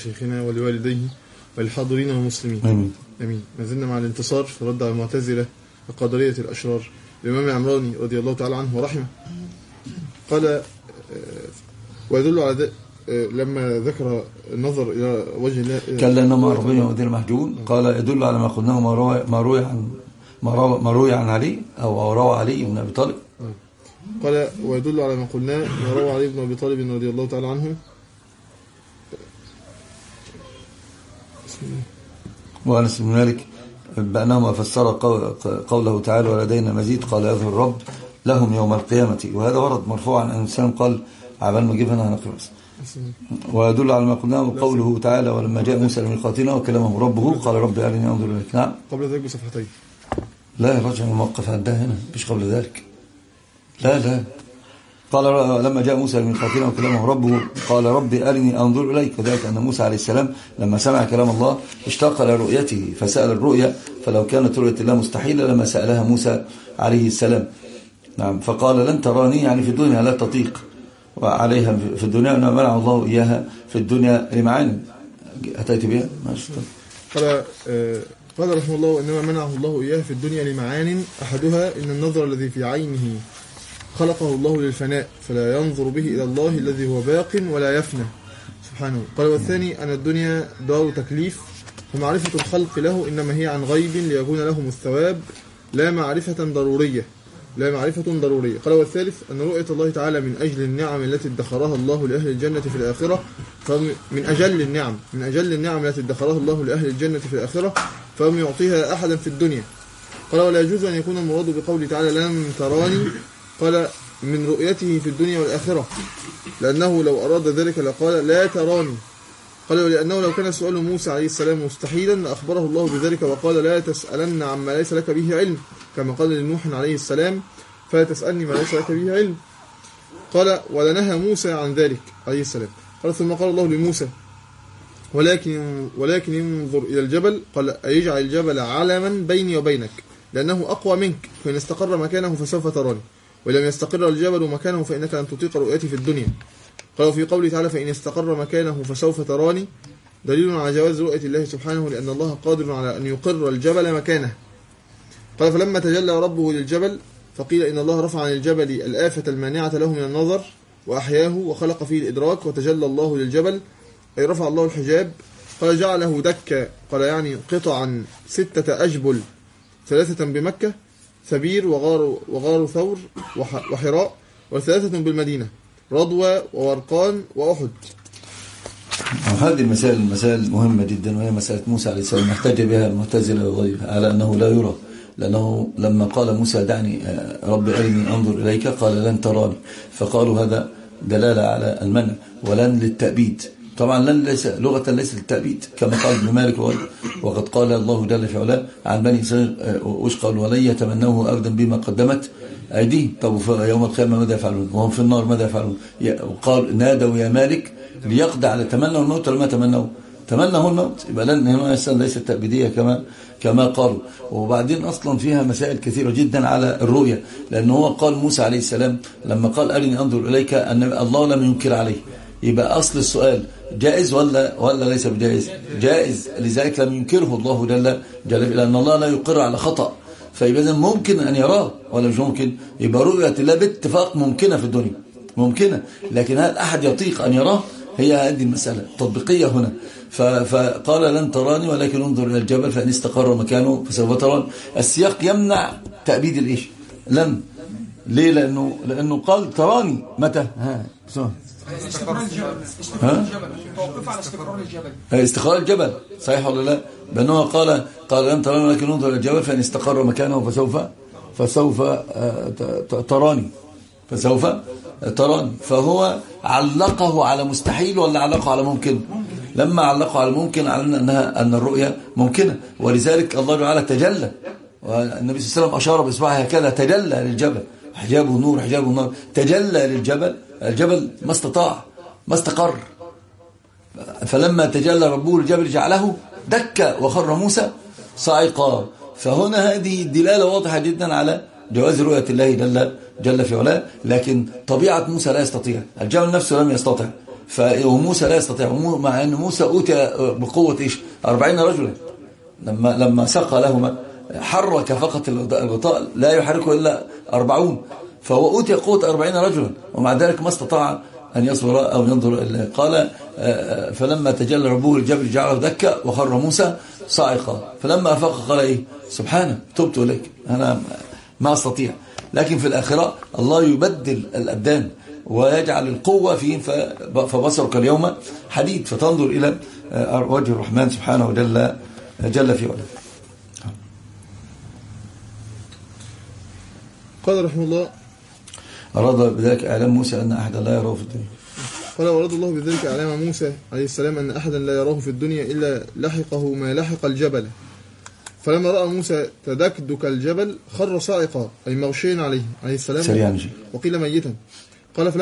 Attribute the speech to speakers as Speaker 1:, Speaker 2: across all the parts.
Speaker 1: شيخنا ولوالديه وللحاضرين والمسلمين
Speaker 2: آمين.
Speaker 1: آمين. ما زلنا مع الانتصار في الرد على المعتزلة القدرية الأشرار. الإمام العمراني رضي الله تعالى عنه ورحمه قال ويدل على لما ذكر النظر إلى وجه الله
Speaker 2: كلا إنما عربية ودير محجون. قال يدل على ما قلناه ما روي عن علي أو روى علي بن أبي طالب.
Speaker 1: قال ويدل على ما قلناه ما روى علي بن أبي طالب رضي الله تعالى عنه
Speaker 2: وأنس بن مالك بأنهما فسر قوله تعالى ولدينا مزيد. قال يظهر الرب لهم يوم القيامة. وهذا ورد مرفوعا عن الإنسان قال عبال ما جيبنا هنقرأ. ويدل على ما قلناه قوله تعالى ولما جاء موسى لميقاتنا وكلمه ربه قال رب أرني أنظر إليك. نعم
Speaker 1: قبل ذلك بصفحتين.
Speaker 2: لا الرجل الموقف عندها هنا مش قبل ذلك. لا قال لما جاء موسى لميقاتنا وكلمه ربه قال رب أرني أنظر إليك. وذلك أن موسى عليه السلام لما سمع كلام الله اشتاق لرؤيته فسأل الرؤيا، فلو كانت رؤية الله مستحيلة لما سألها موسى عليه السلام. نعم فقال لن تراني يعني في الدنيا لا تطيق وعليها في الدنيا وإنما منع الله إياها في الدنيا لمعاني أتيت بها.
Speaker 1: قال رحمه الله إنما منعه الله إياها في الدنيا لمعان أحدها إن النظر الذي في عينه خلقه الله للفناء فلا ينظر به إلى الله الذي هو باق ولا يفنى سبحانه. قال والثاني أن الدنيا دار تكليف فمعرفة الخلق له إنما هي عن غيب ليكون لهم الثواب لا معرفة ضرورية. قال والثالث أن رؤية الله تعالى من أجل النعم التي ادخرها الله لأهل الجنة في الآخرة من أجل النعم التي ادخرها الله لأهل الجنة في الآخرة فهم يعطيها أحدا في الدنيا. قال ولا يجوز أن يكون المراد بقول تعالى لن تراني قال من رؤيته في الدنيا والآخرة لأنه لو أراد ذلك لقال لا تراني. قال ولأنه لو كان سؤال موسى عليه السلام مستحيلا لأخبره الله بذلك وقال لا تسألن عما ليس لك به علم كما قال لنوح عليه السلام فلا تسألني ما ليس لك به علم. قال ولنهى موسى عن ذلك عليه السلام. قال ثم قال الله لموسى ولكن انظر إلى الجبل قال أيجعل الجبل علما بيني وبينك لأنه أقوى منك فإن استقر مكانه فسوف تراني ولم يستقر الجبل مكانه فإنك لن تطيق رؤيتي في الدنيا. قال في قوله تعالى فإن استقر مكانه فسوف تراني دليل على جواز رؤية الله سبحانه لأن الله قادر على أن يقر الجبل مكانه. قال فلما تجلى ربه للجبل فقيل إن الله رفع عن الجبل الآفة المانعة له من النظر وأحياه وخلق فيه الإدراك وتجلى الله للجبل أي رفع الله الحجاب. قال جعله دكا قال يعني قطعا 6 أجبل 3 بمكة ثبير وغار ثور وحراء و3 بالمدينة رضوى وورقان وأحد.
Speaker 2: هذه المسائل مهمة جدا وهي مسألة موسى عليه السلام احتج بها المعتزلة وغيره على أنه لا يرى لأنه لما قال موسى دعني رب أرني أنظر إليك قال لن تراني فقالوا هذا دلالة على المنع ولن للتأبيد. طبعا لن ليس لغة ليس للتأبيد كما قال ابن مالك وقد قال الله جل في علاه عن بني إسرائيل وش قال ولن يتمنوه أبدا بما قدمت أيديهم. طب يوم القيامة ماذا يفعلون وهم في النار ماذا يفعلون؟ وقال نادوا يا مالك ليقضي على تمنوا الموت ولا ما تمنوا الموت. يبقى لن هنا ليست تأبيدية كما قالوا. وبعدين أصلا فيها مسائل كثيرة جدا على الرؤية لأنه هو قال موسى عليه السلام لما قال أرني أنظر إليك أن الله لم ينكر عليه. يبقى أصل السؤال جائز ولا ليس بجائز؟ جائز لذلك لم ينكره الله جل لأن الله لا يقر على خطأ. فإذا ممكن أن يراه ولا مش ممكن؟ يبقى رؤية الله باتفاق ممكنة في الدنيا ممكنة لكن هل أحد يطيق أن يراه؟ هي هذه المسألة تطبيقية هنا. فقال لن تراني ولكن انظر إلى الجبل فإن استقر مكانه فسوف تراني. السياق يمنع تأبيد الإيش لن ليه؟ لأنه قال تراني متى استقرار الجبل صحيح ولا لا؟ بأنه قال لن تراني ولكن انظر إلى الجبل فإن استقر مكانه فسوف تراني فهو علقه على مستحيل ولا علقه على ممكن؟ لما علقه على ممكن علمنا أن الرؤية ممكنة ولذلك الله تعالى تجلى والنبي صلى الله عليه وسلم أشار بإصبعه هكذا تجلى للجبل حجابه نور تجلى للجبل الجبل ما استقر فلما تجلى ربه للجبل جعله دكا وخر موسى صاعقا. فهنا هذه دلالة واضحة جدا على جواز رؤية الله جل في علاه لكن طبيعة موسى لا يستطيع الجبل نفسه لم يستطع وموسى لا يستطيع، مع أن موسى أوتي بقوة إيش 40 رجلا، لما سقى لهما حرك فقط الغطاء لا يحركه إلا 40، فهو أوتي قوة 40 رجلا ومع ذلك ما استطاع أن يصبر أو ينظر إلا. قال فلما تجلى ربه الجبل جعله دكا وخر موسى صاعقا، فلما أفاق قال إيه سبحانه تبت إليك أنا ما أستطيع. لكن في الآخرة الله يبدل الأبدان ويجعل القوة فيه، فبصرك اليوم حديد، فتنظر إلى وجه الرحمن سبحانه جل في علاه.
Speaker 1: قال رحمه الله
Speaker 2: أراد بذلك إعلام موسى أن أحدا لا يراه في الدنيا.
Speaker 1: قال وأراد الله بذلك إعلام موسى عليه السلام أن أحدا لا يراه في الدنيا إلا لحقه ما لحق الجبل. فلما رأى موسى تدكدك الجبل خر صاعقا، أي مغشيا عليه السلام، وقيل ميتا. قال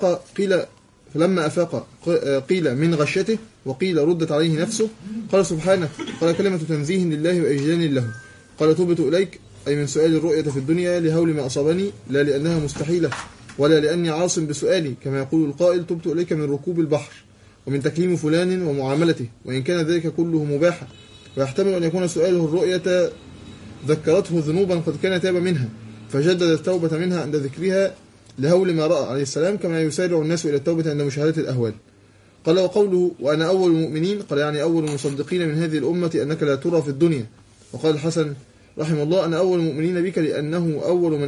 Speaker 1: فلما أفاق قيل من غشيته، وقيل ردت عليه نفسه. قال سبحانه، قال كلمة تنزيه لله وإجلال له. قال تبت إليك، أي من سؤال الرؤية في الدنيا لهول ما أصابني، لا لأنها مستحيلة ولا لأني عاصم بسؤالي، كما يقول القائل تبت إليك من ركوب البحر ومن تكليم فلان ومعاملته، وإن كان ذلك كله مباحا، ويحتمل أن يكون سؤاله الرؤية ذكرته ذنوبا قد كان تاب منها فجدد التوبة منها عند ذكرها لهول ما رأى عليه السلام، كما يسارع الناس إلى التوبة عند مشاهدة الأهوال. قال وقوله وأنا أول المؤمنين، قال يعني أول المصدقين من هذه الأمة أنك لا ترى في الدنيا. وقال الحسن رحمه الله أنا أول المؤمنين بك لأنه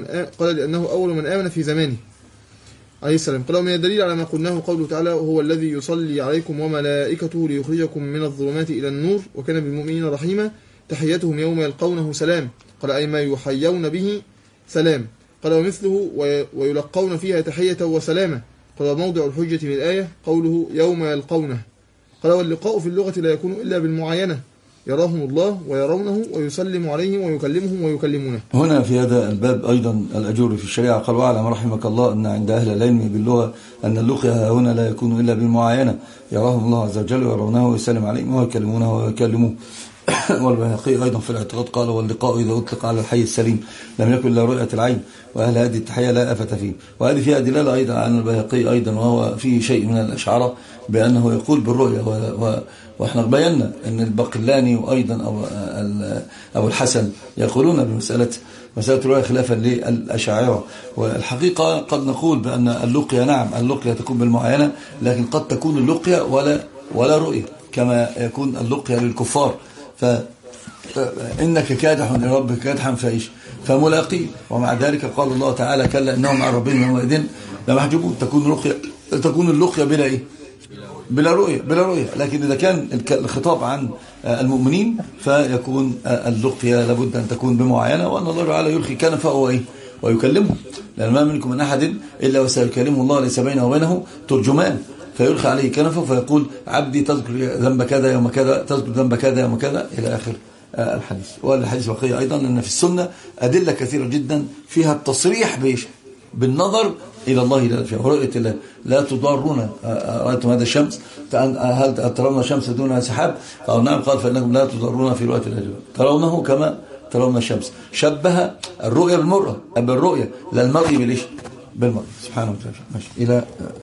Speaker 1: أول من آمن في زمانه عليه السلام. قال ومن الدليل على ما قلناه قوله تعالى وهو الذي يصلي عليكم وملائكته ليخرجكم من الظلمات إلى النور وكان بالمؤمنين رحيما، تحيتهم يوم يلقونه سلام. قال أي ما يحيون به سلام. قال ومثله ويلقون فيها تحية وسلامة. قال وموضع الحجة من الآية قوله يوم يلقونه. قال واللقاء في اللغة لا يكون إلا بالمعاينة، يراهم الله ويرونه ويسلم عليهم ويكلمهم ويكلمونه.
Speaker 2: هنا في هذا الباب أيضا الأجور في الشريعة قال واعلم رحمك الله أن عند أهل العلم باللغة أن اللقيا هنا لا يكون إلا بالمعاينة، يراهم الله عز وجل ويرونه ويسلم عليهم ويكلمونه ويكلموه. والبيهقي أيضا في الاعتقاد قال واللقاء إذا أطلق على الحي السليم لم يكن إلا رؤية العين، وأهل هذه التحية لا آفة فيه. وهذه فيها دلالة أيضا عن البيهقي أيضا، وهو فيه شيء من الأشعار بأنه يقول بالرؤية. وإحنا بينا أن الباقلاني وأيضا أبو الحسن يقولون بمسألة الرؤية خلافا للأشاعرة. والحقيقة قد نقول بأن اللقيا نعم اللقيا تكون بالمعاينة، لكن قد تكون اللقيا ولا رؤية، كما يكون اللقيا للكفار فإنك كادح لربك كادحا فملاقي. ومع ذلك قال الله تعالى كلا إنهم عن ربهم يومئذ لمحجوبون. تكون اللقيا بلا إيه؟ بلا رؤية. لكن إذا كان الخطاب عن المؤمنين فيكون اللقيا لابد أن تكون بمعاينة، وأن الله تعالى يلقي كنفه هو إيه؟ ويكلمه، لأن ما منكم من أحد إلا وسيكلمه الله ليس بينه وبينه ترجمان، فيلقي عليه كنفه فيقول عبدي تذكر ذنب كذا يوم كذا، تذكر ذنب كذا يوم كذا إلى آخر الحديث. والحديث بقي أيضا أن في السنة أدلة كثيرة جدا فيها التصريح بالنظر إلى الله لا فيها ورؤية الله. لا تضارون رأيتم هذا الشمس هل ترون الشمس دون سحاب؟ قالوا نعم. قال فإنكم لا تضارون في رؤية الله ترونه كما ترون الشمس. شبه الرؤية بالرؤية لا المرء بالمرء سبحانه وتعالى. إلى